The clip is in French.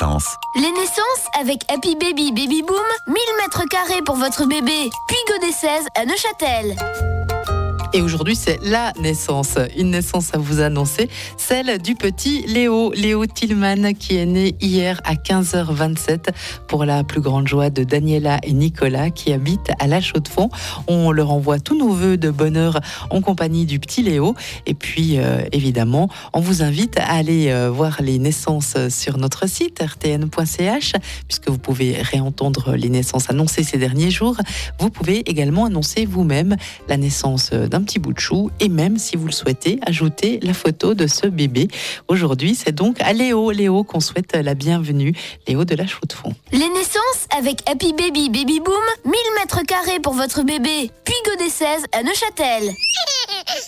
naissance. Les naissances avec Happy Baby Baby Boom, 1000 mètres carrés pour votre bébé. Puy Godet 16 à Neuchâtel. Et aujourd'hui, c'est la naissance. Une naissance à vous annoncer, celle du petit Léo Tillman, qui est né hier à 15h27 pour la plus grande joie de Daniela et Nicolas qui habitent à La Chaux-de-Fonds. On leur envoie tous nos vœux de bonheur en compagnie du petit Léo. Et puis, évidemment, on vous invite à aller voir les naissances sur notre site rtn.ch, puisque vous pouvez réentendre les naissances annoncées ces derniers jours. Vous pouvez également annoncer vous-même la naissance d'un petit bout de chou et même, si vous le souhaitez, ajouter la photo de ce bébé. Aujourd'hui, c'est donc à Léo qu'on souhaite la bienvenue, Léo de La Chaux-de-Fonds. Les naissances avec Happy Baby Baby Boom, 1000 mètres carrés pour votre bébé. Puy Godet 16 à Neuchâtel.